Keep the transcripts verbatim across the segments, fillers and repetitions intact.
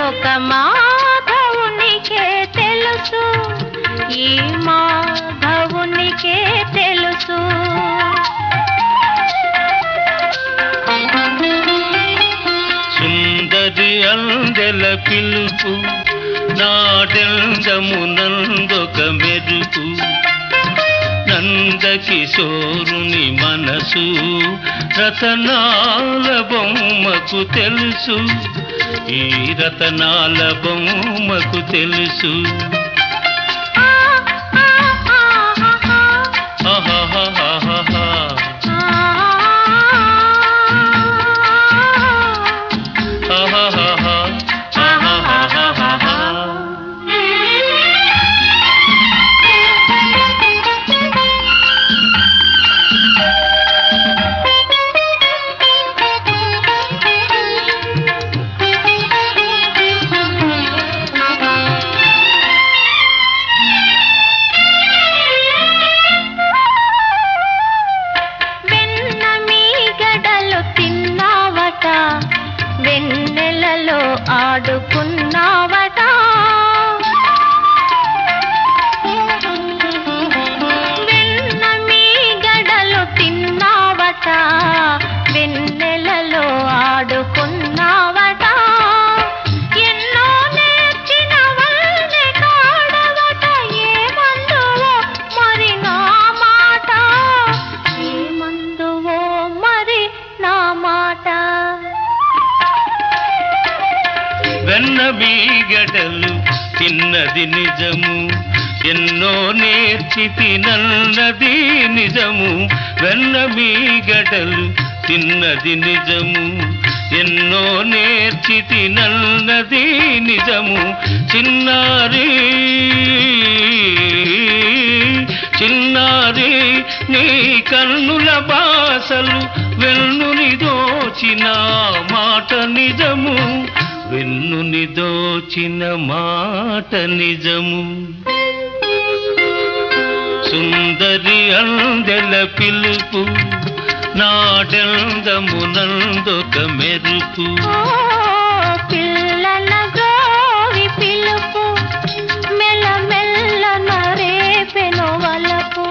ఒక మాధవునికే తెలుసు, ఈ మాధవునికే తెలుసు. సుందరి అందెల పిలుపు నాడెందమునందొక మెరుపు, నందకిశోరుని మనసు రతనాల బొమ్మకు తెలుసు, ఈ రతనాల బొమ్మకు తెలుసు. వెన్నెలలో ఆడుకున్నావట, వెన్న మీ గడలు తిన్నావట, వెన్నెలలో ఆడుకున్నావట, ఎన్నో నేర్చిన వల్లే కాడవట, ఏమందువో మరి నా మాట, ఏమందువో మరి నా మాట. వెన్న మీగడలు తిన్నది నిజము, ఎన్నో నేర్చి తినన్నది నిజము. వెన్న మీగడలు తిన్నది నిజము, ఎన్నో నేర్చి తినన్నది నిజము. చిన్నారి చిన్నారి నీ కన్నుల బాసలు వెన్నుని దోచిన మాట నిజము, వెన్నుని దోచిన మాట నిజము. సుందరి అందెల పిలుపు నాడెందమునందొక మెరుపు, పిల్లల గోవి పిలుపు మెల్ల మెల్ల నరేపెను వలపు.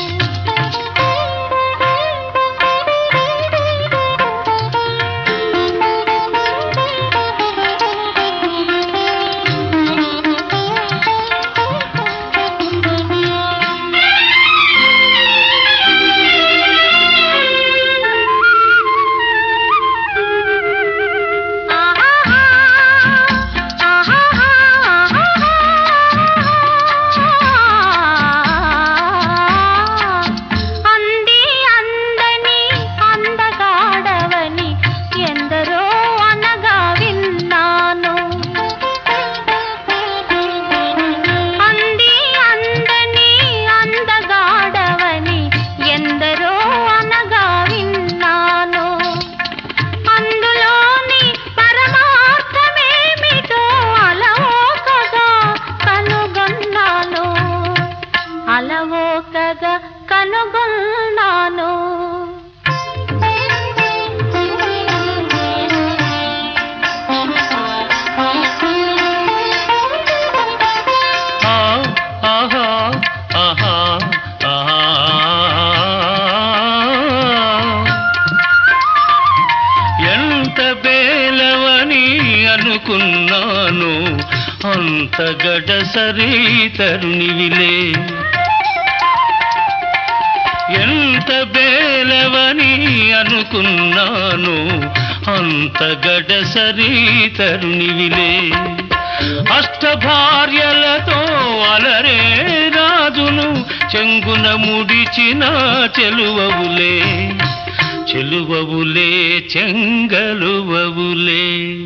అలవోకగా కనుగొన్నాను, ఎంత బేలవని అనుకున్నాను, అంత గడసరి తరుణివిలే. ఎంత బేలవని అనుకున్నాను, అంత గడసరి తరుణివిలే. అష్టభార్యలతో అలరే రాజును చెంగున ముడిచిన చెలువవులే, చెలువవులే చెంగలువవులే.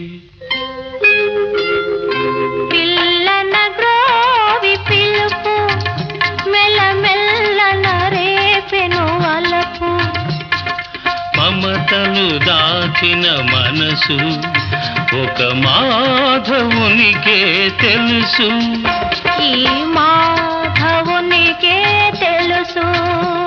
మమతలు దాచిన మనసు ఒక మాధవునికే తెలుసు, ఈ మాధవునికే తెలుసు.